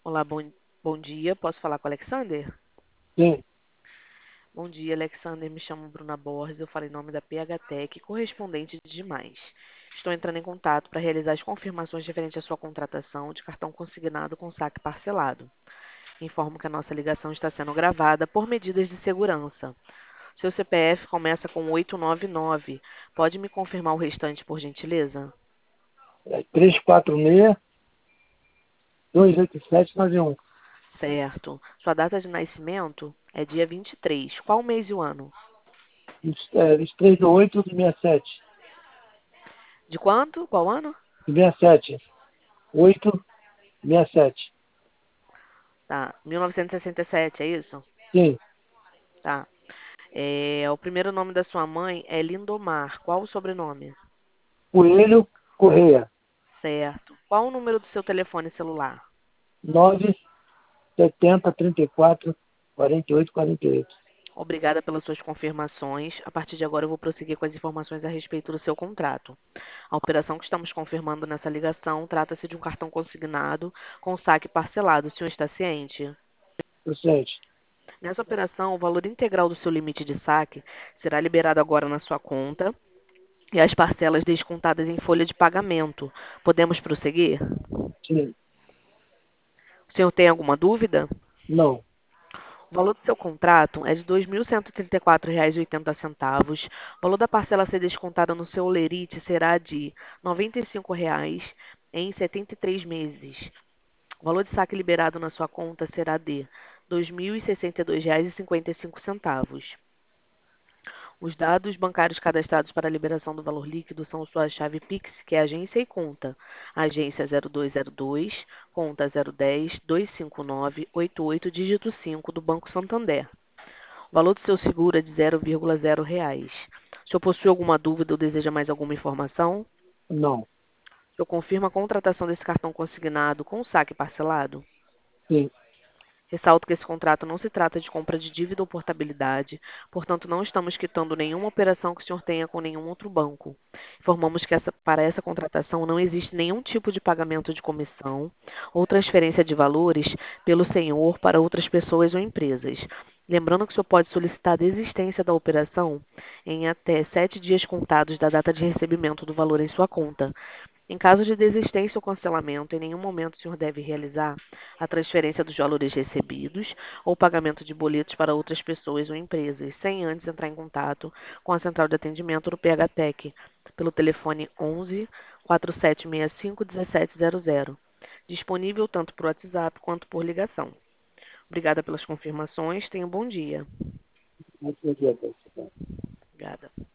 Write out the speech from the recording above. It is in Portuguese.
Olá, bom dia. Posso falar com o Alexander? Sim, Bom dia, Alexander. Me chamo Bruna Borges. Eu falo em nome da PH Tech, correspondente de demais. Estou entrando em contato para realizar as confirmações referentes à sua contratação de cartão consignado com saque parcelado. Informo que a nossa ligação está sendo gravada por medidas de segurança. Seu CPF começa com 899. Pode me confirmar o restante, por gentileza? é 346-28791. Certo. Sua data de nascimento é dia 23. Qual o mês e o ano? 23/8/67. De quanto? Qual ano? 67. 867. Tá. 1967, é isso? Sim. Tá. O primeiro nome da sua mãe é Lindomar. Qual o sobrenome? Coelho Correia. Certo. Qual o número do seu telefone celular? 97034-4848. Obrigada pelas suas confirmações. A partir de agora, eu vou prosseguir com as informações a respeito do seu contrato. A operação que estamos confirmando nessa ligação trata-se de um cartão consignado com saque parcelado. O senhor está ciente? Procede. Nessa operação, o valor integral do seu limite de saque será liberado agora na sua conta e as parcelas descontadas em folha de pagamento. Podemos prosseguir? Sim. O senhor tem alguma dúvida? Não. O valor do seu contrato é de R$ 2.134,80. O valor da parcela a ser descontada no seu holerite será de R$ 95,00 em 73 meses. O valor de saque liberado na sua conta será de R$ 2.062,55. Os dados bancários cadastrados para a liberação do valor líquido são sua chave Pix, que é agência e conta. Agência 0202, conta 010-259-88, dígito 5 do Banco Santander. O valor do seu seguro é de R$ 0,0. O senhor possui alguma dúvida ou deseja mais alguma informação? Não. O senhor confirma a contratação desse cartão consignado com saque parcelado? Sim. Ressalto que esse contrato não se trata de compra de dívida ou portabilidade, portanto, não estamos quitando nenhuma operação que o senhor tenha com nenhum outro banco. Informamos que para essa contratação não existe nenhum tipo de pagamento de comissão ou transferência de valores pelo senhor para outras pessoas ou empresas. Lembrando que o senhor pode solicitar a desistência da operação em até 7 dias contados da data de recebimento do valor em sua conta. Em caso de desistência ou cancelamento, em nenhum momento o senhor deve realizar a transferência dos valores recebidos ou pagamento de boletos para outras pessoas ou empresas, sem antes entrar em contato com a central de atendimento do PHTEC pelo telefone 11 4765 1700, disponível tanto por WhatsApp quanto por ligação. Obrigada pelas confirmações. Tenha um bom dia. Muito obrigado. Obrigada.